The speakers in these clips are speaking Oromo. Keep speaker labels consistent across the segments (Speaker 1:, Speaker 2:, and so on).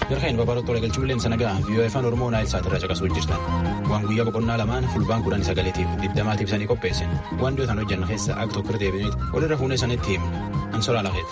Speaker 1: Jarkeen babaroota waliin galchuuleen sanagaa VOA Afaan Oromoo Naayil Saatirraa caqasuu jirtan. Waan guyyaa boqonnaa lamaan fulbaan 19tiif 20tiif sanii qopheessin. Waan dhiyootaan hojjanna keessa akka tokko deebineeti walirra fuunee sanitti himna. Ansoraa lafeeti.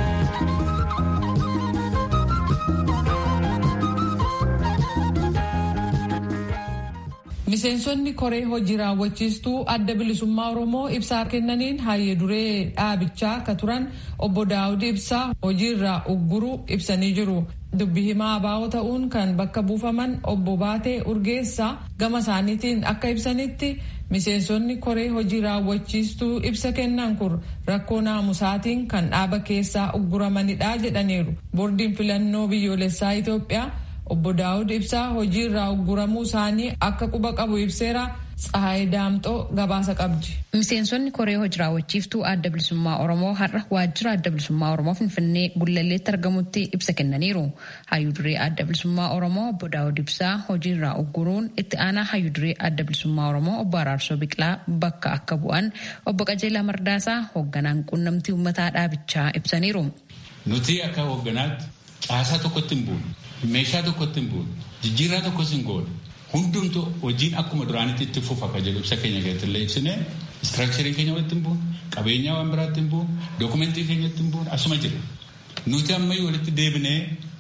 Speaker 2: Miseensonni koree hojii raawwachiistuu adda bilisummaa Oromoo ibsaa kennaniin hayyee duree dhaabichaa akka turan obbo Daawud Ibsaa hojiirraa ugguruu ibsanii jiru. Dubbii himaa abaa'oo ta'uun kan bakka buufaman obbo Baatee Urgeessaa gama isaaniitiin akka ibsanitti miseensonni koree hojii raawwachiistuu ibsa kennan kun rakkoo naamusaatiin kan dhaaba keessaa ugguramanidha jedhaniiru. Boordiin filannoo biyyoolessaa Itoophiyaa obbo Daawud Ibsaa hojiirraa ugguramuu isaanii akka quba qabu ibseera. Tsahaay Daamxoo gabaasa qabdi.
Speaker 3: Miseensonni koree hojii raawwachiiftuu adda bilisummaa Oromoo har'a waajjira adda bilisummaa Oromoo Finfinnee Gullalleetti argamutti ibsa kennaniiru. Hayyuu duree adda bilisummaa Oromoo obbo Daawud Ibsaa hojiirraa ugguruun itti aanaa hayyuu duree adda bilisummaa Oromoo obbo Araarsoo Biqilaa bakka akka bu'an obbo Qajeelaa Mardaasaa hoogganaan quunnamtii uummataa dhaabichaa ibsaniiru.
Speaker 4: Nuti akka hoogganaatti caasaa tokkotti hin buune, meeshaa tokkotti hin buune, jijjiirraa tokkos hin goone. Hundumtu hojiin akkuma duraanitti itti fufa ka jedhu ibsa keenya keessatti illee ibsine istiraakcharii keenya walitti hin buune, qabeenyaa waan biraatti hin buune, dookumentii keenyatti hin buune asuma jira. Nuti ammayyuu walitti deebinee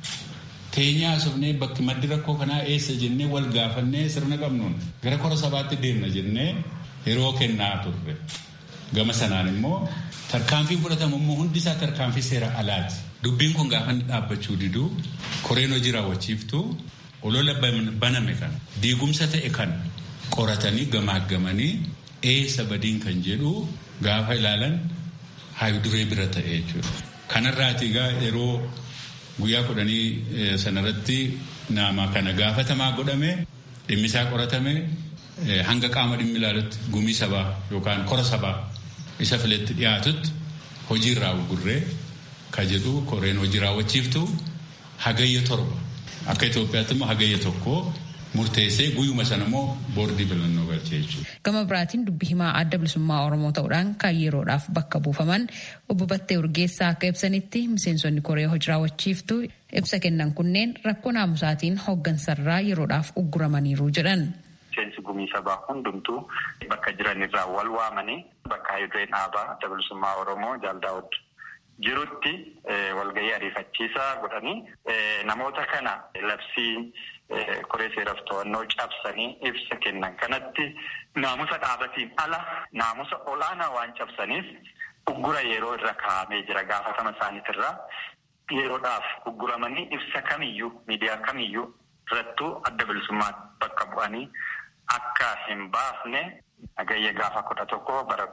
Speaker 4: teenyaa asofnee bakki maddi rakkoo kanaa eessa jennee wal gaafannee sirna qabnuun gara kora sabaatti deemna jennee yeroo kennaa turre. Gama sanaan immoo tarkaanfiin fudhatamu immoo hundi isaa tarkaanfii seera alaati. Dubbiin kun gaafa dhaabbachuu diduu koreen hojii raawwachiiftuu olola baname kan diigumsa ta'e kan qoratanii gamaaggamanii eessa badiin kan jedhu gaafa ilaalan hayyuu duree bira ta'e jechuudha. Kanarraati yeroo guyyaa 10 sanarratti nama kana gaafatamaa godhame dhimmisaa qoratame hanga qaama dhimmi ilaalutti gumii sabaa yookaan kora sabaa isa filetti dhiyaatutti hojiirraa uggurree ka jedhu koreen hojii raawwachiiftuu hagayya 7. Akka Itoophiyaatti immoo hagayya 1 murteessee guyyuma sana immoo boordii filannoo galchee jechuudha.
Speaker 3: Gama biraatiin dubbii himaa adda bilisummaa Oromoo ta'uudhaan kan yeroodhaaf bakka buufaman obbo Battee Urgeessaa akka ibsanitti miseensonni koree hojii raawwachiiftuu ibsa kennan kunneen rakkoo naamusaatiin hooggansarraa yeroodhaaf ugguramaniiru jedhan.
Speaker 5: Miseensi gumii sabaa hundumtuu bakka jiranirraa wal waamanii bakka hayyuu dhaabaa adda bilisummaa Oromoo Jaal Daawud jirutti walgahii ariifachiisaa godhanii namoota kana labsii koree seeraaf to'annoo cabsanii ibsa kennan kanatti naamusa dhaabatiin ala naamusa olaanaa waan cabsaniif uggura yeroo irra kaa'amee jira. Gaafatama isaaniitirraa yeroodhaaf ugguramanii ibsa kamiyyuu miidiyaa kamiyyuu irrattuu adda bilisummaa bakka bu'anii akka hin baafne hagayya gaafa 11 bara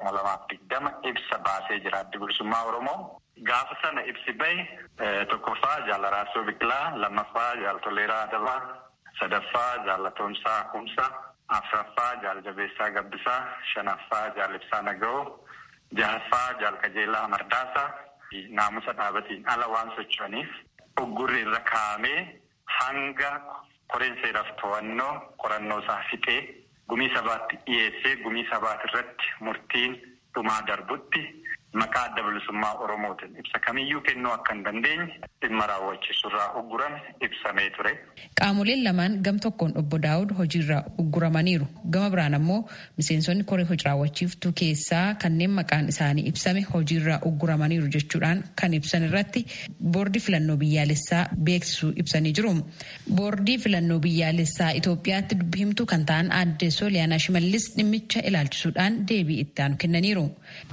Speaker 5: 2020 ibsa baasee jira adda bilisummaa Oromoo. Gaafa sana ibsi bahe tokkoffaa Jaal Araarsoo Biqilaa, lammaffaa Jaal Toleeraa Adabaa, sadaffaa Jaal Atoomsaa Kumsaa, afuraffaa Jaal Jabeessaa Gabbisaa, shanaffaa Jaal Ibsaa Naga'oo, jahaffaa Jaal Qajeelaa Mardaasaa naamusa dhaabatiin ala waan socho'aniif uggurri irra kaa'amee hanga koreen seeraaf to'annoo qorannoo isaa fixee gumii sabaatti dhiyeessee gumii sabaati irratti murtiin dhumaa darbutti maqaa adda bilisummaa Oromootiin ibsa kamiyyuu kennuu akka hin dandeenye dhimma raawwachiisurraa uggurame ibsamee ture.
Speaker 3: Qaamoleen lamaan gam tokkoon obbo Daawud hojiirraa ugguramaniiru. Gama biraan ammoo miseensonni koree hojii raawwachiiftuu keessaa kanneen maqaan isaanii ibsame hojiirraa ugguramaniiru jechuudhaan kan ibsan irratti boordii filannoo biyyaalessaa beeksisuu ibsanii jiru. Boordii filannoo biyyaalessaa Itoophiyaatti dubbii himtuu kan ta'an aadde Sooliyaanaa Shimallis dhimmicha ilaalchisuudhaan deebii itti aanu kennaniiru.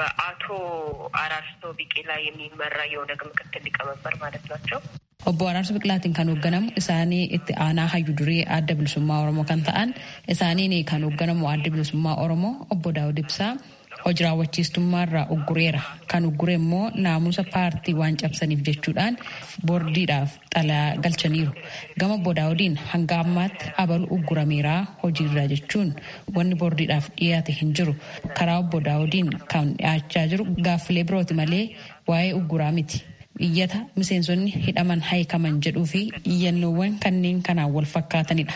Speaker 6: አራርሶ ቢቂላ የሚመራ የኦነግ ምክትል ሊቀመንበር ማለት ናቸው።
Speaker 3: obbo Araarsoo Biqilaatiin kan hoogganamu isaanii itti aanaa hayyuu duree adda bilisummaa Oromoo kan ta'an isaaniin kan hoogganamu adda bilisummaa Oromoo obbo Daawud Ibsaa hojii raawwachiistummaarraa uggureera. Kan uggure immoo naamusa paartii waan cabsaniif jechuudhaan boordiidhaaf xalayaa galchaniiru. Gama obbo Daawudiin hanga ammaatti abalu uggurameeraa hojiirraa jechuun wanni boordiidhaaf dhiyaate hin jiru. Karaa obbo Daawudiin kan dhiyaachaa jiru gaaffilee birooti malee waa'ee ugguraa miti. Iyyata miseensonni hidhaman haykaman jedhuu fi iyyannoowwan kanneen kanaan wal fakkaatanidha.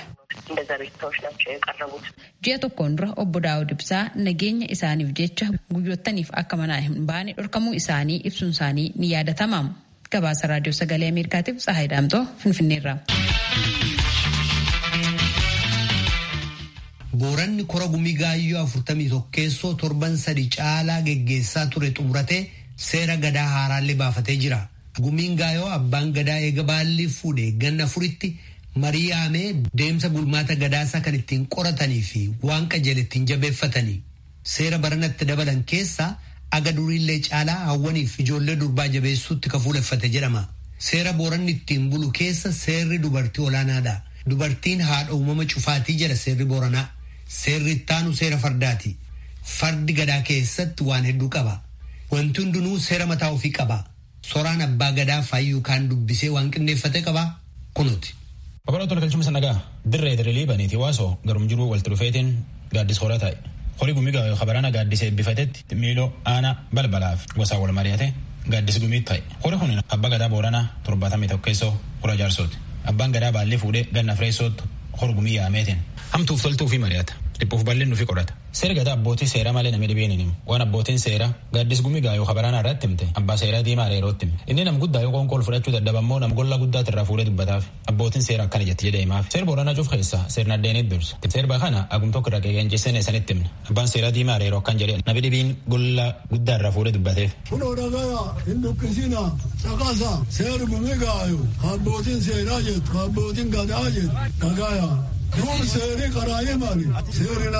Speaker 3: Ji'a tokkoon dura obbo Daawud Ibsaa nageenya isaaniif jecha guyyottaniif akka manaa hin baane dhorkamuu isaanii ibsuun isaanii ni yaadatama. Gabaasa Raadiyoo Sagalee Ameerikaatiif Tsahaay Daamxoo Finfinneerraa.
Speaker 7: Booranni kora gumii gaayyoo 41 keessoo torban 3 caalaa geggeessaa ture xumuratee seera gadaa haaraallee baafatee jira. Gumiin gaayoo abbaan gadaa eega baalli fuudhee ganna 4tti marii yaamee deemsa bulmaata gadaasaa kan ittiin qoratanii fi waan qajeele ittiin jabeeffatanii. Seera baranatti dabalan keessaa aga duriillee caalaa hawwaniif ijoollee durbaa jabeessuutti kafuuleffate jedhama. Seera Booranni ittiin bulu keessa seerri dubartii olaanaadha. Dubartiin haadha uumama cufaatii jedha seerri Booranaa. Seerri ittaanu seera fardaati. Fardi gadaa keessatti waan hedduu qaba. Wanti hundinuu seera mataa ofii qaba. Soraan abbaa gadaa faayyuu kaan dubbisee waan qindeeffate qaba. Kunuuti.
Speaker 1: Obboloo Galchuma Sanagaa dirree liibaniiti waasoo garum jiruu walitti dhufeetiin gaaddis horaa taa'e. Horii gumii gaayoo kabarana gaaddisee eebbifatetti miiloo aanaa balbalaaf gosaa wal mari'ate gaaddis gumii ta'e. Horii kun abbaa gadaa Booranaa 71 keessoo kura jaarsooti. Abbaan gadaa baallee fuudhee ganna fireessootti horii gumii yaameetiin hamtuuf toltuu fi mari'ata. Dhiphuuf bal'innu fi qorata. Seera gadaa abbootii seeraa malee namni dhibeen hin himu. Waan abbootiin seeraa gaaddis gumii gaayoo kabaraanaa irratti himte abbaa seeraa diimaa reerootti hime. Inni nam guddaa yoo qoonqool fudhachuu dadhabammoo nam golla guddaatti irraa fuudhee dubbataaf. Abbootiin seeraa akkana jetti jedhee himaaf. Seera Booranaa cuuf keessaa seerna addeenit dursa. Seerba kana agum tokko irraa qeqeenchiseen eessanitti himne. Abbaan seeraa diimaa reeroo akkan jedhee namni dhibiin golla guddaa irraa fuudhee dubbateef.
Speaker 8: Kunoo dhagaya hin dukkisina caqasa seera gumii gaayoo abbootiin seeraa jettu abbootiin gadaa jettu dhagaya. Kun seeri karaayee maali? Seeri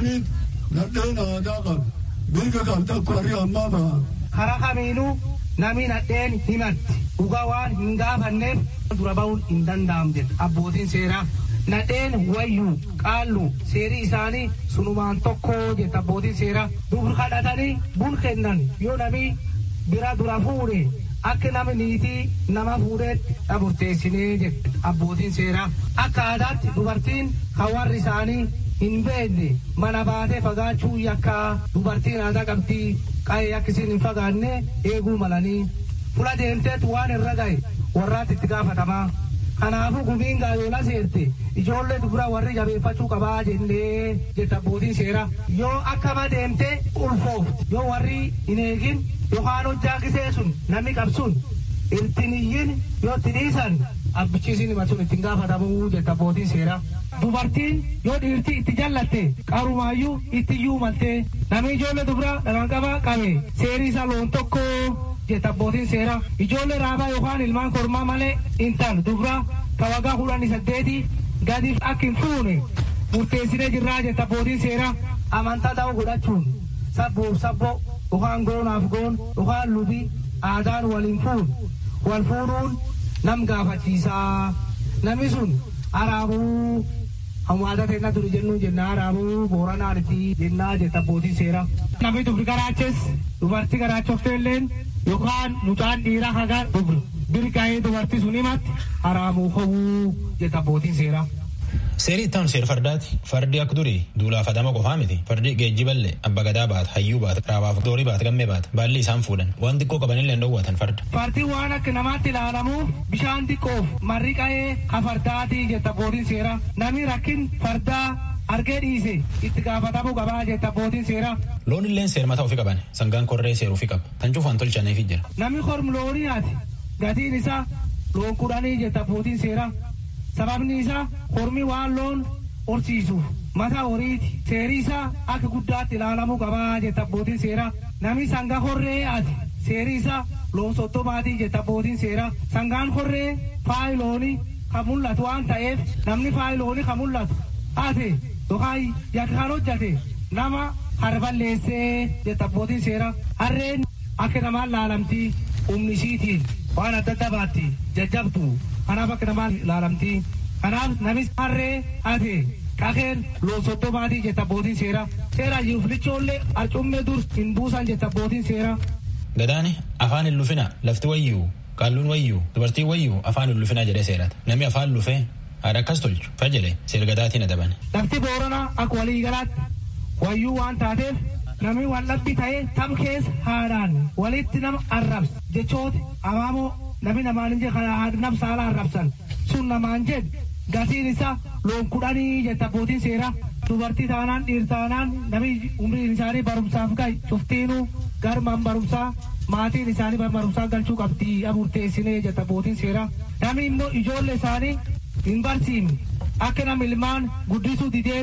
Speaker 8: nadheen aadaa qabu. Mirga kan tokko harri ammaa baha.
Speaker 9: Karaa kamiinuu namni nadheen himatti. Dhugaa waan hin gaafanneef dura bahuun hin danda'amu jedha abbootiin seeraa. Nadheen wayyuu qaallu seerii isaanii sunumaan tokko jedha abbootiin seeraa. Dubri kadhatanii bun kennan yoo namni bira dura fuudhe. Akka nama niitii nama fuudheetti dhaburteessinee jedhe abbootiin seeraa. Akka aadaatti dubartiin hawaarri isaanii hin beekne mana baatee fagaachuu yakkaa dubartiin aadaa qabdii qa'ee akkasiin hin fagaanne eeguu malanii fula deemteetu waan irra ga'e warraatti itti gaafatamaa. Kanaafuu gumiin gaayoola seerte ijoollee dubraa warri jabeeffachuu qabaa jennee jette abbootiin seeraa. Yoo akkama deemtee ulfoofti yoo warri hin eegin yookaan hojjaa gisee sun namni qabsuun irtiniyyin yoo itti dhiisan abbichiisiin himatuun ittiin gaafatamuu jette abbootiin seeraa. Dubartiin yoo dhiirtii itti jallatte qarumaayyuu ittiyyuu maltee namni ijoollee dubraa dhalanqabaa qabe seerii isaa loon tokko jette abbootiin seeraa. Ijoollee raabaa yookaan ilmaan kormaa malee intal dubraa kawagaa 18 gadiif akka hin fuune murteessinee jirraa jette abbootiin seeraa. Amantaa ta'uu godhachuun sabbuuf sabboo yookaan goonaaf goon yookaan lubii aadaan waliin wal fuudhuun nam gaafachiisaa. Namni sun araabuu hawaasa keenya turi jennu jenna araabuu booranaanitti jennaa jette abbootiin seeraa. Namni dubri garaaches dubartii garaachofteelleen yookaan mucaan dhiiraa hagaan dubri birgaa'ee dubartii sun himatti araabuu hawuu jette abbootiin seeraa.
Speaker 1: Seerii itti aanu seera fardaati. Fardi akka durii duulaaf adama qofaa miti. Fardi geejjiballee abba gadaa baata, hayyuu baata, raabaaf doorii baata, gammee baata. Baalli isaan fuudhan. Waan xiqqoo qabanillee hin dhoowwatan farda.
Speaker 9: Fardi waan akka namaatti ilaalamuuf bishaan xiqqoof marri qa'ee hafardaati jette abbootiin seeraa. Namni rakkin fardaa argee dhiise itti gaafatamuu qabaa jette abbootiin seeraa.
Speaker 1: Loon illee seera mataa ofii qaban. Sangaan korree seeruu fi qaba. Tan cufaan tolchaneef jira.
Speaker 9: Namni kormu loonii haati. Gatiin isaa loon 10 jette abbootiin seeraa. Sababni isaa hormi waan loon horsiisuuf mataa horiiti. Seerii isaa akka guddaatti ilaalamuu qabaa jette abbootiin seeraa. Namni sangaa horree ati seerii isaa loon 30 jette abbootiin seeraa. Sangaan horree faayi loonii kan mul'atu waan ta'eef namni faayi loonii kan mul'atu ate yookaan yakka kan hojjate nama harballeessee jette abbootiin seeraa. Harreen akka namaan laalamtii humni isiitiin waan adda adda baatti jajjabdu. Kanaaf akka namaan ilaalamtii. Kanaaf namis harree ate qaqeen loon 30 jette abbootiin seeraa. Seeraa jiruuf lichoollee arcummee dur hin buusan jette abbootiin seeraa.
Speaker 1: Gadaani afaan hin lufina lafti wayyuu qaalluun wayyuu dubartiin wayyuu afaan hin lufina jedhee seerata. Namni afaan lufee haadha akkas tolchu fajalee seera gadaatiin adaban.
Speaker 9: Lafti Booranaa akka walii galaatti wayyuu waan taateef namni waan dhabbi ta'ee tam keessa haadhaan walitti nama arrabsa jechooti amaamoo namni namaan hin jedhe nam saala arrabsan sun namaan jedhe gatiin isaa loon 10 jette abbootiin seeraa. Dubartii taanaan dhiir taanaan namni umriin isaanii barumsaaf gahe cuftiinuu garmaan barumsaa maatiin isaanii barumsaa galchuu qabdii murteessinee jette abbootiin seeraa. Namni immoo ijoollee isaanii hin barsiifne akka nama ilmaan guddisuu dideet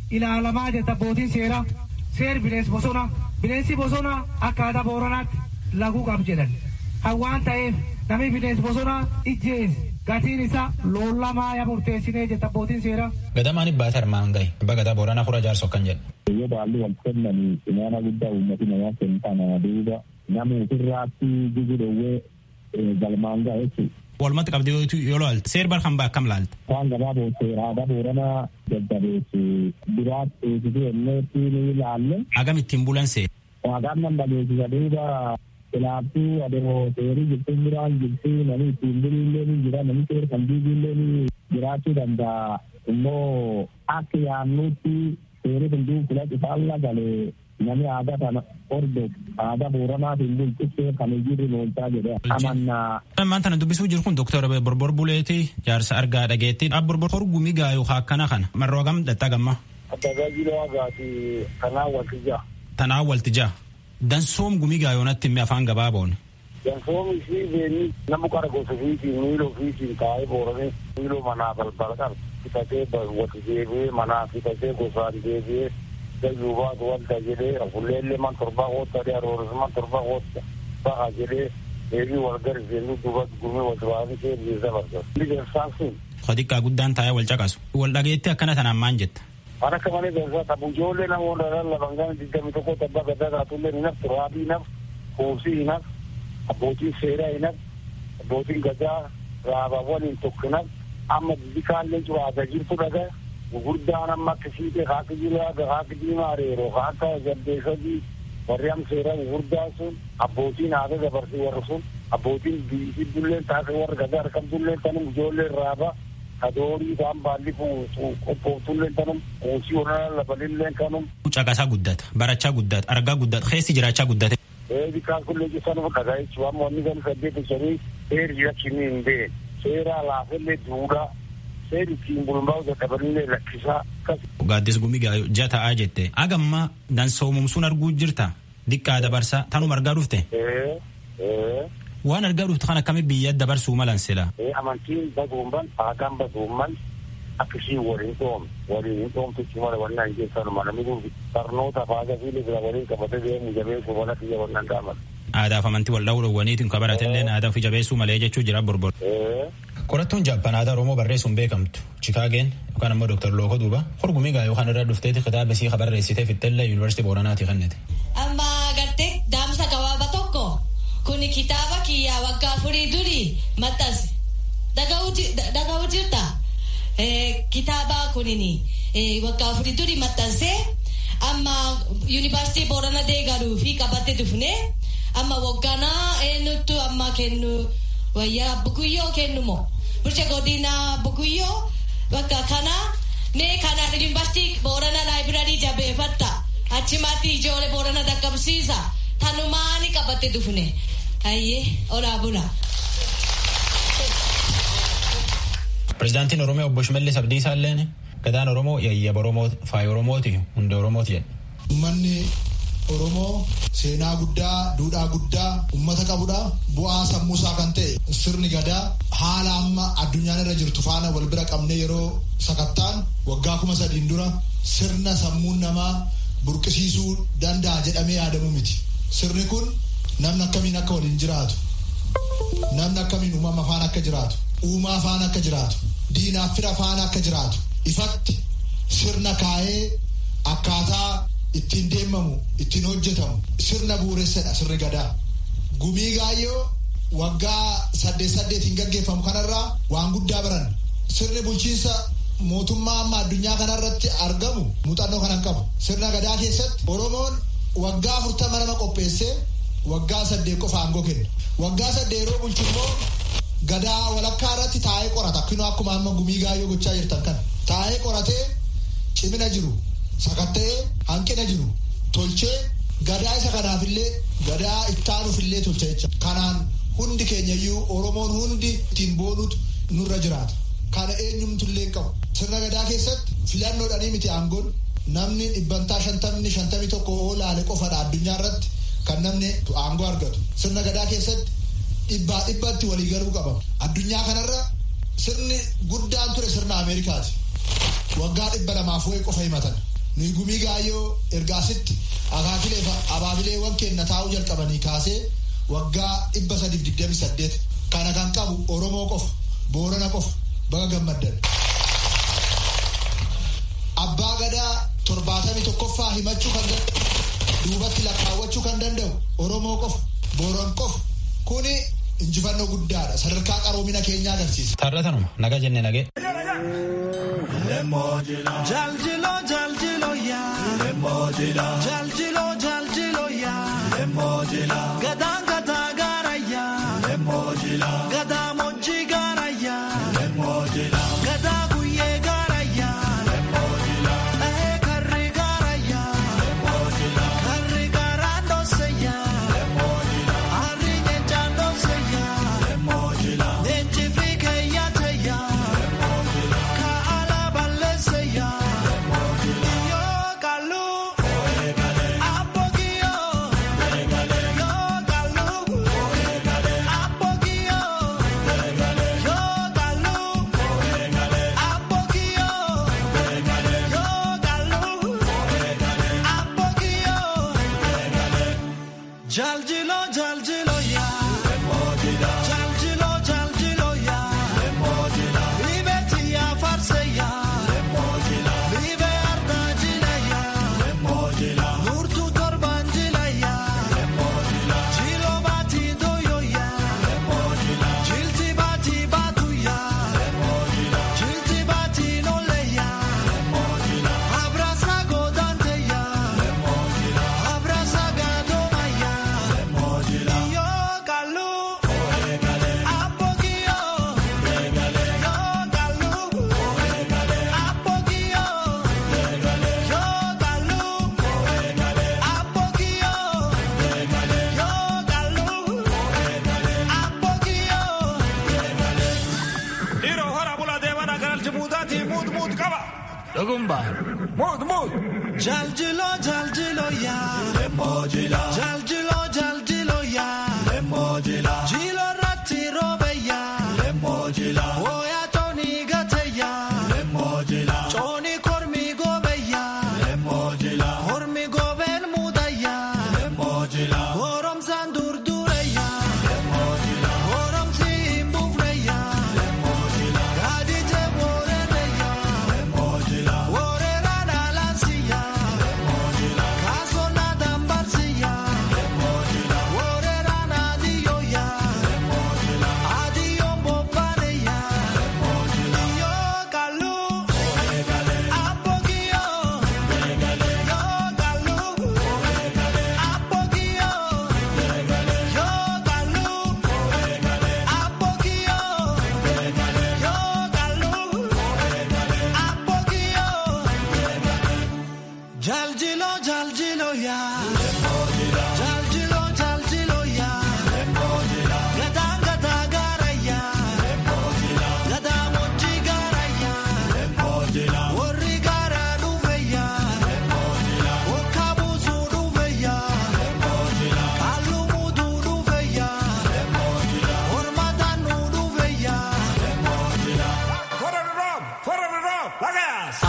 Speaker 9: ilaalamaa jetta abbootiin seeraa seer bineensi bosonaa bineensi bosonaa akka aadaa booranaatti laguu qab jedhan waan ta'eef namni bineensi bosonaa ijjeesse gatiin isaa loollamaa yaa murteessinee jetta abbootiin seeraa.
Speaker 1: Gadamaan ibbaata armaan gahe abbaa gadaa booranaa fura jaarsa kan jedhu.
Speaker 10: Yoo baalli wal kennanii imaana guddaa uummati namaa kennan duuba nama ofirraatti gugudhowwee galmaan gahe jechuudha.
Speaker 1: Walumatti qabdee yoo laalte seer barkan akkam laalte.
Speaker 10: Waan gabaaboo seeraadha booranaa jajjabeessu biraatti eegsisuu enneetti ni ilaalle.
Speaker 1: Agam ittiin bulan seera.
Speaker 10: Waaqaan nan baleessisa duuba ilaabtuu adeemoo seerii jirtuun biraan jirtu namni ittiin buluullee ni jira namni seera kan diiguullee ni jiraachuu danda'a. Immoo akka yaannuutti seerri hunduu filatu faalla galee namni aadaa kana hordofu aadaa booranaatiin bulchisuuf kan hojiirra oolchaa jedhee amannaa.
Speaker 1: Ammaan tana dubbisuu jiru kun Dooktar Borbor Buleetii jaarsa argaa dhageetti. Borbor horgumii gaayuu akkana kana marroo gam dhattaa gamma.
Speaker 10: Tajaajila gaati tanaan waltijaa.
Speaker 1: Tanaan waltijaa. Dansoom gumii gaayoonatti himme afaan gabaaboon.
Speaker 10: Dansoom isii beeni nama qara gosa ofiitiin miila ofiitiin taa'ee booranii miiloo manaa balbala qaba. Fitatee wati deebi'ee manaa fitatee gosaan deebi'ee gayyuubaatu wanta jedhee afulleellee man torbaa qootadee arooris man torbaa qoota baha jedhee deebii wal garisiisuu duubatti gumii wal baafisee biisa barbaadu. Ligeessaan sun.
Speaker 1: Xiqqaa guddaan taa'ee wal caqasu. Wal dhageetti akkana tanaan maan jetta.
Speaker 10: Mana akka malee dansaa tabu ijoollee namoota lallaban gama 21 tabbaa gadaa taatullee ni naftu raabii naf kuusii ni naf abbootiin seeraa ni naf abbootiin gadaa raabaa waliin tokko naf amma bikaallee curaata jirtu dhagaa gurguddaan amma akka siitee haaka jiraaga haaka diimaa reeroo haaka jaldeessadii warri am seeraa gurguddaan sun abbootiin haaka dabarsii warra sun abbootiin biisidulleen taaka warra gadaa argamtulleen tanum ijoolleen raabaa kadoorii isaan baalli qophooftuulleen tanum kuusii onaa labalilleen kanum.
Speaker 1: Caqasaa guddata barachaa guddata argaa guddata keessi jiraachaa guddate.
Speaker 10: Bikaan kullee jisaanuma dhagaa jechuudha amma wanni kan saddeet shanii seeri jiraachini hin bee seeraa laafellee duudhaa seeri ittiin bulmaa'u dadhabanillee lakkisaa akkas.
Speaker 1: Gaaddis gumii gaayoo ija ta'aa jette agamma dansoomumsuun arguu jirta diqqaa dabarsaa tanuma argaa dhufte. Waan argaa dhuftu kan akkamii biyya dabarsuu malan sila.
Speaker 10: Amantiin baduumman aadaan baduumman akkasii waliin dhoomtichi mala wannaan keessanuma namni kun barnoota faagaa fi libira waliin qabatee deemu jabeessuu wala biyya wannaan daaman.
Speaker 1: Aadaaf amantii wal dhawuu dhowwaniitiin kan baratellee aadaa fi jabeessuu malee jechuu jira Borbor. Qorattuun Jaappaan aadaa Oromoo barreessuun beekamtu Chikaageen yookaan ammoo Dooktar Lookoo Duuba horgumii gaayoo kan irra dhufteeti kitaaba isii barreessitee fixxellee Yuunivarsiitii Booranaati kennite.
Speaker 11: Amma gartee daamsa gabaaba tokko kuni kitaaba kiyyaa waggaa afurii durii maxxanse dhaga'uu jirta kitaaba kunini waggaa afurii durii maxxanse amma Yuunivarsiitii Boorana deegaruu fi qabatte dhufne amma waggaanaa eenyutu amma kennu wayyaa bukuyyoo kennumoo bulcha godina bukuyyoo bakka kana mee kana Yuunivarsiitii Boorana laayibirarii jabeeffatta achumatti ijoollee Boorana dhaqqabsiisa tanumaani qabatte dhufne. Ayyee olaa bulaa.
Speaker 1: Pireezidaantiin Oromoo obbo Shimallis Abdiisaa illeen gadaan Oromoo yayyaba Oromoo faaya Oromooti hunda Oromooti jedha.
Speaker 12: Uummanni Oromoo seenaa guddaa duudhaa guddaa uummata qabudha. Bu'aa sammuusaa kan ta'e sirni gadaa haala amma addunyaan irra jirtu faana wal bira qabnee yeroo sakattaan waggaa 3,000 dura sirna sammuun namaa burqisiisuu danda'a jedhamee yaadamu miti. Sirni kun namni akkamiin akka waliin jiraatu namni akkamiin uumama faana akka jiraatu uumaa faana akka jiraatu diinaaf fira faana akka jiraatu ifatti sirna kaa'ee akkaataa ittiin deemamu ittiin hojjetamu sirna bu'uuressadha sirni gadaa. Gumii gaayyoo waggaa 8 gaggeeffamu kanarraa waan guddaa baran sirni bulchiinsa mootummaa amma addunyaa kanarratti argamu muuxannoo kanan qabu. Sirna gadaa keessatti Oromoon waggaa 40 nama qopheessee waggaa 8 qofa aangoo kenna. Waggaa 8 yeroo bulchu immoo gadaa walakkaa irratti taa'ee qorata. Akkuma amma gumii gaayyoo gochaa jirtan kan taa'ee qoratee cimina jiru sakatta'ee hanqina jiru tolchee gadaa isa kanaafillee gadaa ittaanuufillee tolcha jecha. Kanaan hundi keenyayyuu Oromoon hundi ittiin boonutu nurra jiraata. Kana eenyumtullee qabu. Sirna gadaa keessatti filannoodhanii miti aangoon namni 51 oolaale qofadha addunyaa irratti kan namni aangoo argatu. Sirna gadaa keessatti 100tti walii galuu qaba. Addunyaa kanarra sirni guddaan ture sirna Ameerikaati. Waggaa 200 qofa himatan. nuyi gumii gaayyoo ergaasitti abaabileewwan kenna taa'uu jalqabanii kaasee waggaa 328 kana kan qabu Oromoo qofa Boorana qofa baga gammaddan. Abbaa Gadaa 71ffaa himachuu kan danda'u duubatti lakkaawwachuu kan danda'u Oromoo qofa Booran qofa kuni injifannoo guddaadha sadarkaa qaroomina keenyaa agarsiisa.
Speaker 1: Taarratanuma nagaa jennee nagee.
Speaker 13: Jaljilo jaljilo yaa lemojila jaljilo jaljilo yaa lemojila gadaan gadaa gaara yaa lemojila gadaa moji gaara yaa lemojila gadaa guyyee gaara yaa lemojila karri gaara yaa lemojila karri gaara dhoose yaa lemojila harri neenchaan dhoose yaa lemojila neenchi fiike yaate yaa lemojila kaala balleesse yaa Jaljilo jaljilo ya lemojila jaljilo jaljilo ya lemojila libeti ya farse ya lemojila libe ardajila ya lemojila nurtu torbanjila ya lemojila jilo bati doyo ya lemojila jilti bati batu ya lemojila jilti bati nole ya lemojila abrasa godante ya lemojila abrasa gadoma ya Jaljilo jaljilo ya lemojila jaljilo jaljilo ya lemojila jilo ratti robe ya lemojila oya toni gate ya lemojila choni kormi gobe ya lemojila kormi goben muda ya lemojila gorom sandur dure ya lemojila gorom simbufre ya lemojila gadite borere ya lemojila Jaljilo jaljilo ya lemojila jaljilo jaljilo ya lemojila gadaa gadaa gaara ya lemojila gadaa moji gaara ya lemojila warri gaara dhufe ya lemojila wakkabuusu dhufe ya lemojila kallumuutu dhufe ya lemojila hormatanu dhufe ya lemojila for the rob lagas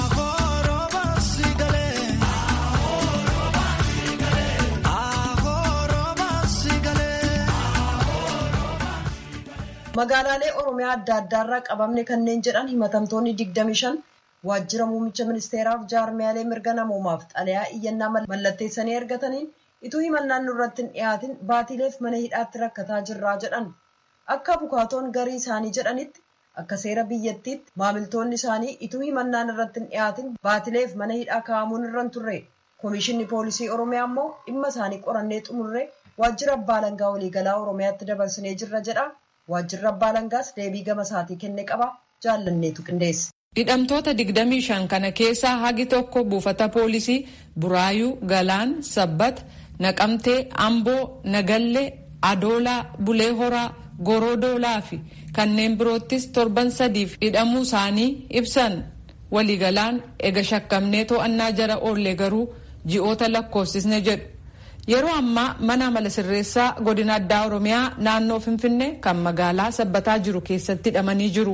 Speaker 14: Magaalaalee Oromiyaa adda addaarraa qabamne kanneen jedhan himatamtoonni 25 waajjira muummicha ministeeraaf jaarmiyaalee mirga namoomaaf xalayaa iyyannaa mallatteessanii ergataniin ituu himannaan nurratti hin dhiyaatin baatileef mana hidhaatti rakkataa jirraa jedhan. Akka abukaatoon garii isaanii jedhanitti akka seera biyyattiitti maamiltoonni isaanii ituu himannaan irratti hin dhiyaatin baatileef mana hidhaa kaa'amuun irra hin turre. Komishinni poolisii Oromiyaa immoo dhimma isaanii qorannee xumurree waajjira abbaa alangaa waliigalaa Oromiyaatti dabarsinee jirra jedha. Waajjirri abbaa alangaas deebii gama isaatii kenne qaba. Jaallanneetu qindeesse.
Speaker 2: Hidhamtoota 25 kana keessaa hagi tokko buufata poolisii Buraayuu, Galaan, Sabbat, Naqamtee, Amboo, Nagallee, Adoolaa, Bulee Horaa, Gorodoolaa fi kanneen biroottis torban 3 hidhamuu isaanii ibsan. Waliigalaan ega shakkamnee to'annaa jara oollee garuu ji'oota lakkoofsisne jedhu. Yeroo ammaa mana amala sirreessaa godina addaa Oromiyaa naannoo Finfinnee kan magaalaa Sabbataa jiru keessatti hidhamanii jiru.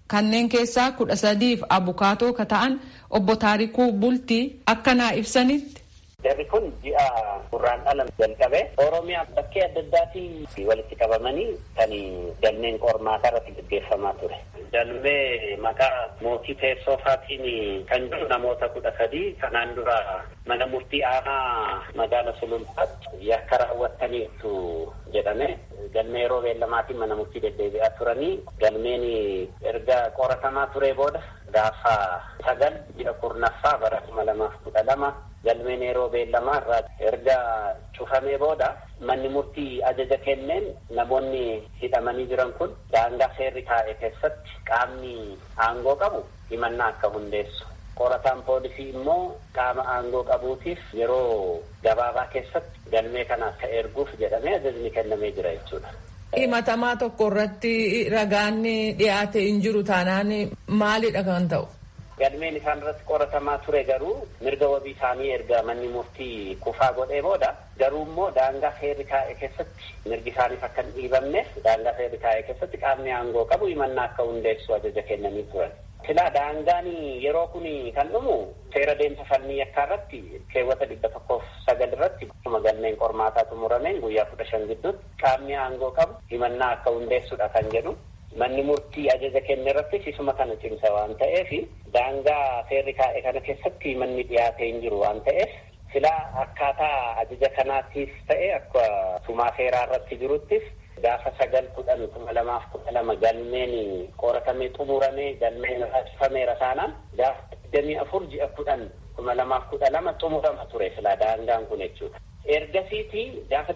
Speaker 2: Kanneen keessaa 13 abukaatoo ka ta'an obbo Taarikuu Bultii akkanaa ibsanitti.
Speaker 15: Jarri kun ji'a gurraandhala jalqabe Oromiyaa bakkee adda addaatii walitti qabamanii kan galmeen qormaataa irratti gaggeeffamaa ture. Galmee maqaa mootii teessoofaatiin kan jiru namoota 13 kanaan dura mana murtii aanaa magaala Sulultaatti yakka raawwattaniitu jedhame. Galmee yeroo beellamaatiin mana murtii deddeebi'aa turanii galmeen erga qoratamaa ture booda gaafa 9 ji'a kurnaffaa bara 2012 galmeen yeroo beellamaa irraa erga cufamee booda manni murtii ajaja kenneen namoonni hidhamanii jiran kun daangaa seerri taa'e keessatti qaamni aangoo qabu himannaa akka hundeessu. Qorataan poolisii immoo qaama aangoo qabuutiif yeroo gabaabaa keessatti galmee kana akka erguuf jedhamee ajajni kennamee jira jechuudha.
Speaker 2: Himatamaa tokko irratti ragaan dhiyaate hin jiru taanaan maalidha kan ta'u?
Speaker 15: Galmeen isaan irratti qoratamaa ture garuu mirga wabii isaanii erga manni murtii kufaa godhee booda garuu immoo daangaa seerri taa'e keessatti mirgi isaaniif akka hin dhiibamneef daangaa seerri taa'e keessatti qaamni aangoo qabu himannaa akka hundeessu ajaja kennanii turan. Silaa daangaan yeroo kun kan dhumu seera deemsa falmii yakkaa irratti keewwata 109 irratti akkuma galmeen qormaataa xumurameen guyyaa 15 gidduutti qaamni aangoo qabu himannaa akka hundeessudha kan jedhu. Manni murtii ajaja kenne irratti isuma kana cimsa waan ta'eef daangaa seerri taa'e kana keessatti manni dhiyaatee hin jiru waan ta'eef silaa akkaataa ajaja kanaattis ta'e akka tumaa seeraa irratti jiruttis gaafa 9/10/2012 galmeen qoratamee xumuramee galmeen raasifameera taanaan gaafa 24 ji'a 10/2012 xumurama ture silaa daangaan kun jechuudha. Ergasiitii gaafa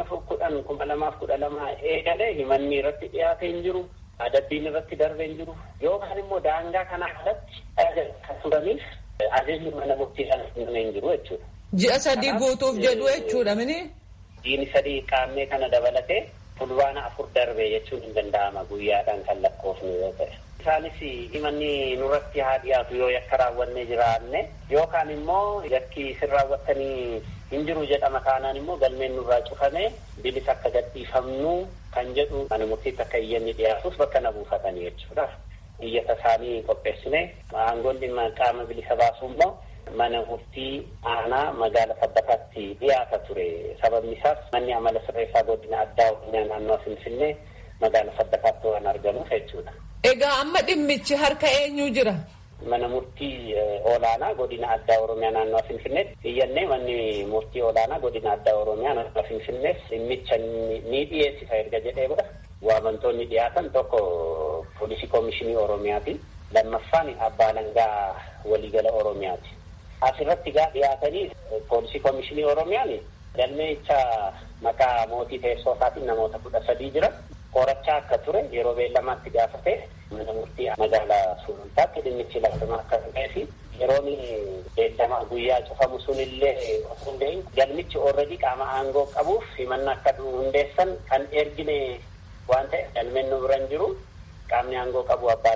Speaker 15: 24/10/2012 eegalee himanni irratti dhiyaatee hin jiru. Adabbiin irratti darbee hin jiru yookaan immoo daangaa kana alatti kan turaniif ajajni mana murtii sana hin jiru jechuudha.
Speaker 2: Ji'a 3 guutuuf jedhu jechuudha mini?
Speaker 15: Ji'i 3 qaamee kana dabalatee fulbaana 4 darbee jechuun hin danda'ama guyyaadhaan kan lakkoofnu yoo ta'e. Isaanis himanni nurratti haa dhiyaatu yoo yakka raawwannee jiraanne yookaan immoo yakki isin raawwattanii hin jiru jedhama taanaan immoo galmeen nurraa cufamee bilisa akka gadhiifamnu kan jedhu mana murtiitti akka iyyanni dhiyaatuuf bakka na buufatanii jechuudha. Iyyata isaanii qopheessine aangoon dhimma qaama bilisa baasuu immoo mana murtii aanaa magaala Sabbataatti dhiyaata ture. Sababni isaas manni amala sirreessaa godina addaa Oromiyaa naannoo Finfinnee magaala Sabbataatti waan argamuuf jechuudha.
Speaker 2: Egaa amma dhimmichi harka eenyu jira?
Speaker 15: Mana murtii olaanaa godina addaa Oromiyaa naannoo Finfinneetti iyyannee manni murtii olaanaa godina addaa Oromiyaa naannoo Finfinnees dhimmicha ni dhiyeessisa erga jedhee booda waamamtoonni dhiyaatan tokko poolisii koomishinii Oromiyaati. Lammaffaan abbaa alangaa waliigala Oromiyaati. Asirratti gaa dhiyaatanii poolisii koomishinii Oromiyaan galmeecha maqaa mootii teessoofaatiin namoota 13 jira. Qorachaa akka ture yeroo beellamaatti gaafatee mana murtii magaalaa Sulultaatti dhimmichi lafamaa akka ta'ee fi yeroon beellamaa guyyaa cufamu sunillee hundeen galmichi already qaama aangoo qabuuf himannaa akka hundeessan kan ergine waan ta'e galmeen nu biran jiru qaamni aangoo qabu abbaa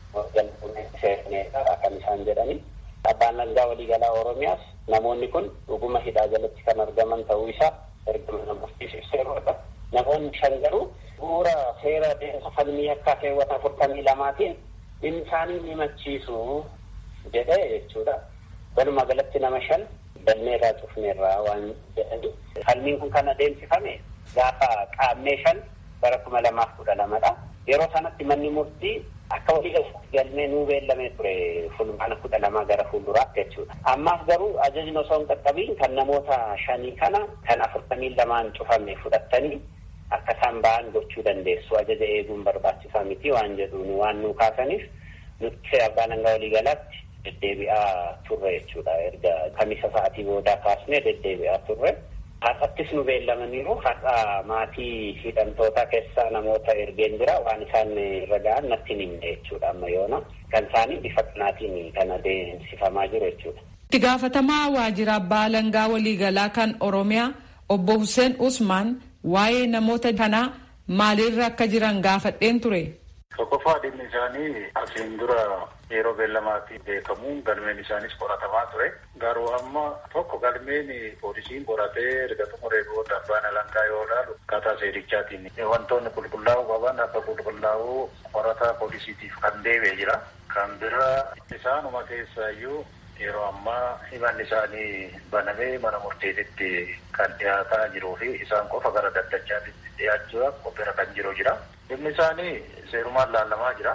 Speaker 15: alangaa kan isaan jedhani. Abbaan alangaa waliigalaa Oromiyaas namoonni kun dhuguma hidhaa jalatti kan argaman ta'uu isaa erga mana murtiif ibseera. Namoonni 5 garuu bu'uura seera deemsa falmii yakkaa keewwata 42tiin dhimmi isaanii ni machiisu jedhee jechuudha. Walumaa galatti nama 5 galmeerraa cufneerraa waan jedhani. Falmiin kun kan adeemsifame gaafa qaammee 5 bara 2012dha. Yeroo sanatti manni murtii akka waliigalatti galmee nuu beellamee ture fulbaana 12 gara fuulduraatti jechuudha. Ammaaf garuu ajajni osoo hin qaqqabiin kan namoota 5 kana kan 42 cufame fudhattanii akka isaan ba'an gochuu dandeessu ajaja eeguun barbaachisaa miti waan jedhuun waan nuu kaasaniif nuti abbaan alangaa waliigalaatti deddeebi'aa turre jechuudha. Erga kamisa sa'aatii boodaa kaasnee deddeebi'aa turre. Har'attis nu beellamaniiru har'a maatii hidhamtoota keessaa namoota ergeen jira waan isaan irra ga'an natti hin himne jechuudha amma yoona kan isaanii bifa kanaatiin kan adeemsifamaa jiru jechuudha.
Speaker 2: Itti gaafatamaa waajjira abbaa alangaa waliigalaa kan Oromiyaa obbo Hussein Usmaan waa'ee namoota kanaa maalirra akka jiran gaafadheen ture.
Speaker 10: Tokkoffaa dhimmi isaanii asiin dura yeroo beellamaatiin beekamuun galmeen isaanis qoratamaa ture. Garuu amma tokko galmeen poolisiin qoratee erga xumuree booda abbaan alangaa yoo ilaalu akkaataa seerichaatiin wantoonni qulqullaa'uu qaban akka qulqullaa'uu qorataa poolisiitiif kan deebi'ee jira. Kan biraa isaanuma keessaayyuu yeroo ammaa himanni isaanii banamee mana murteetitti kan dhiyaataa jiruu fi isaan qofa gara daddachaatitti dhiyaachuudhaaf qophiirra kan jiru jira. Dhimmi isaanii seerumaan laalamaa jira.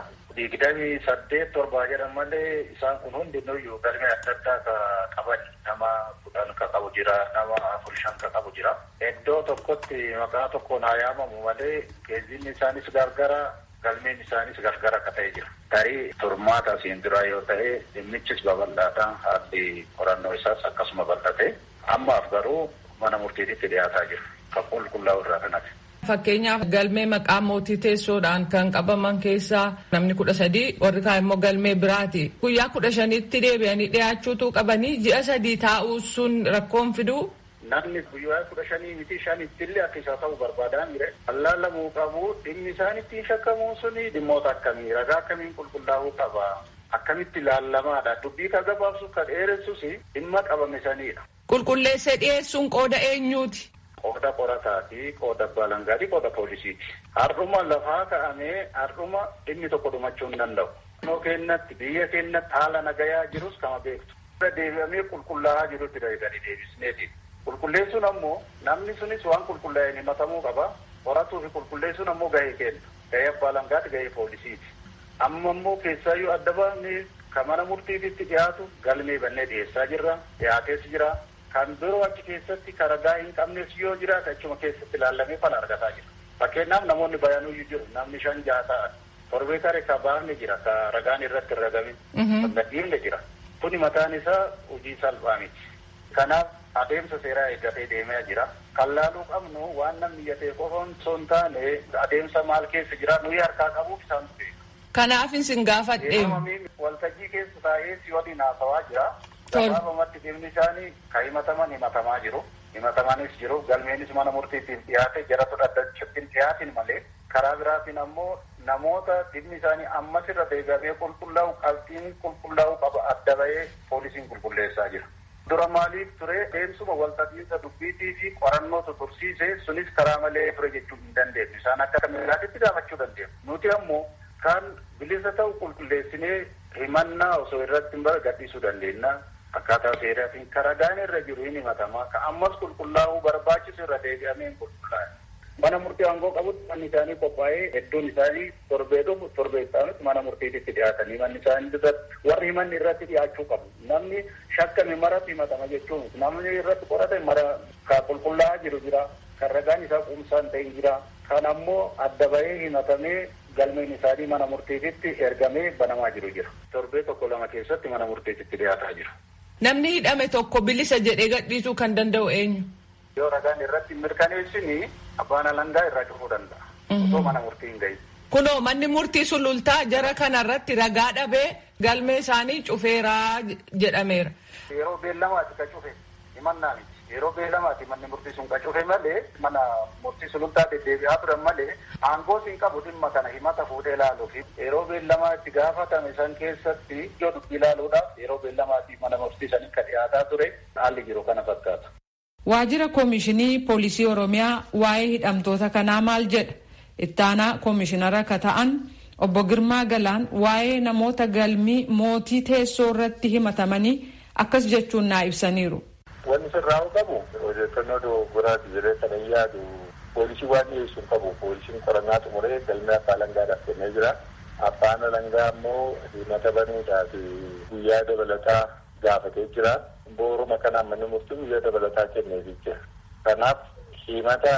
Speaker 10: 28-7 jedhan malee isaan kun hundinuyyuu galmee adda addaa ka qaban nama 10 ka qabu jira, nama 4-5 ka qabu jira. Iddoo tokkotti maqaa tokkoon haa yaamamu malee geejjibni isaanis gargara, galmeen isaanis gargara akka ta'e jira. Tarii turmaata asiin duraa yoo ta'e dhimmichis babal'aata haalli qorannoo isaas akkasuma bal'ate. Ammaaf garuu mana murtiititti dhiyaataa jira. Kan qulqullaa'u irraa kanati.
Speaker 2: Fakkeenyaaf galmee maqaa mootii teessoodhaan kan qabaman keessaa namni 13 warri kaan immoo galmee biraati. Guyyaa 15tti deebi'anii dhiyaachuutu qabanii ji'a 3 taa'uu sun rakkoon fiduu.
Speaker 10: Namni guyyaa 15 miti 5 illee akka isaa ta'u barbaadan jire. Allaalamuu qabu dhimmi isaan ittiin shakkamuun suni dhimmoota akkamii ragaa akkamiin qulqullaa'uu qaba. Akkamitti ilaalamaadha. Dubbii kan gabaabsu kan dheeressus dhimma qabame sanidha.
Speaker 2: Qulqulleessee dhiyeessuun qooda eenyuuti?
Speaker 10: Qooda qorataati, qooda baalangaati, qooda poolisiiti. Hardhuma lafaa ka'amee hardhuma dhimmi tokko dhumachuu hin danda'u. Naannoo keenyatti biyya keenyatti haala nagayaa jirus kama beektu. Deebi'amee qulqullaa'aa jirutti deebi'anii deebisneeti. Qulqulleessuun ammoo namni sunis waan qulqullaa'een himatamuu qaba. Qoratuu fi qulqulleessuun ammoo gahee kenna. Gahee baalangaati, gahee poolisiiti. Amma ammoo keessaayyuu adda baafnee kan mana murtiitti dhiyaatu galmee bannee dhiyeessaa jirra. Dhiyaatees jira. Kan biroo achi keessatti ragaa hin qabnes yoo jiraate achuma keessatti ilaallamee fala argataa jira. Fakkeenyaaf namoonni bayanuyyuu jiru. Namni 5-6 ta'an. Torbee kare ka baafne jira. Ka ragaan irratti hin ragamin. Kan gadhiifne jira. Kuni mataan isaa hojii salphaa miti. Kanaaf adeemsa seeraa eeggatee deemaa jira. Kan laaluu qabnu waan namni yaadee qofa osoo hin taane adeemsa maal keessa jira nuyi harkaa qabuuf isaan beeku.
Speaker 2: Kanaaf isin gaafadhe.
Speaker 10: Waltajjii keessa taa'ee si waliin haasawaa jira. Gabaabumatti dhimmi isaanii kan himatamaa jiru. Himatamanis jiru. Galmeenis mana murtiitiif dhiyaate jaratu dhaddachaatti dhiyaatin malee karaa biraatiin ammoo namoota dhimmi isaanii ammas irra deebi'amee qulqullaa'u qabxiin qulqullaa'u qaba adda bahee poolisiin qulqulleessaa jira. Dura maaliif ture deemsuma walta'iinsa dubbiitii fi qorannootu tursiise sunis karaa malee ture jechuu hin dandeenyu. Isaan akka kamilaatitti gaafachuu dandeenyu. Nuti ammoo kan bilisa ta'u qulqulleessinee himannaa osoo irratti hin gadhiisuu dandeenya. Akkaataa seeraatiin ragaan irra jiru hin himatamaa. Ka ammas qulqullaa'uu barbaachisu irra deebi'amee hin qulqullaa'e. Mana murtii aangoo qabutti manni isaanii qophaa'ee hedduun isaanii torbee ta'anutti mana murtiitti dhiyaatanii manni isaanii irratti warri himanni irratti dhiyaachuu qabu. Namni shakkame maratti himatama jechuun namni irratti qorate mara ka qulqullaa'aa jiru jira. Kan ragaan isaa quumsaan ta'e jira. Kan ammoo adda bahee himatamee galmeen isaanii mana murtiitti ergamee banamaa jiru jira. Torbee 1-2 keessatti mana murtiitti dhiyaataa jira.
Speaker 2: Namni hidhame tokko bilisa jedhee gadhiisuu kan danda'u eenyu?
Speaker 10: Yoo ragaan irratti mirkaneessini abbaan alangaa irraa cufuu danda'a. Osoo mana murtii hin gahin.
Speaker 2: Kunoo manni murtii sulultaa jara kanarratti ragaa dhabee galmee isaanii cufeeraa jedhameera.
Speaker 10: Yeroo beellamaati ka cufe himannaa miti. Yeroo beellamaati manni murtii sun ka cufe malee mana murtii sulultaa deddeebi'aa turan malee aangoo siin qabu dhimma kana himata fuudhee ilaaluuf yeroo beellamaatti gaafatame san keessatti ijoo dubbii ilaaluudhaaf yeroo beellamaatti mana murtii san akka dhiyaataa ture haalli jiru kana fakkaata.
Speaker 2: Waajjira Koomishinii Poolisii Oromiyaa waa'ee hidhamtoota kanaa maal jedha? Ittaanaa Koomishinara ka ta'an obbo Girmaa Galaan waa'ee namoota galmii mootii teessoo irratti himatamanii akkas jechuun naa ibsaniiru.
Speaker 16: Wanni sirraa qabu odeeffannoo dogoggoraati jedhee kana yaadu poolisii waan dhiyeessuu qabu. Poolisiin qorannaa xumuree galmee abbaa alangaadhaaf kennee jira. Abbaan alangaa immoo himata banuudhaaf guyyaa dabalataa gaafatee jira. Booruma kanaan manni murtii guyyaa dabalataa kenneefii jira. Kanaaf himata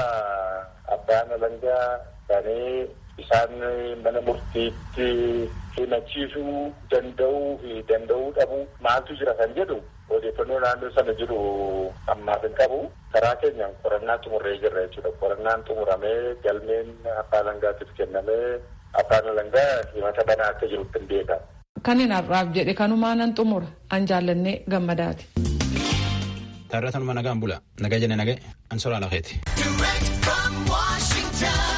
Speaker 16: abbaan alangaa kanee isaan mana murtiitti himachiisuu danda'uu fi danda'uu dhabuu maaltu jira kan jedhu odeeffannoo naannoo sana jiru ammaaf hin qabu. Karaa keenyaan qorannaa xumurree jirra jechuudha. Qorannaan xumuramee galmeen abbaa alangaatiif kennamee abbaan alangaa himata banaa akka jirutti hin beekamu.
Speaker 2: Kan hin har'aaf jedhe kanumaanan xumura an jaallannee gammadaati.
Speaker 1: Taarratanuma nagaan bula nagaa jenne nagee an soraa lafeeti.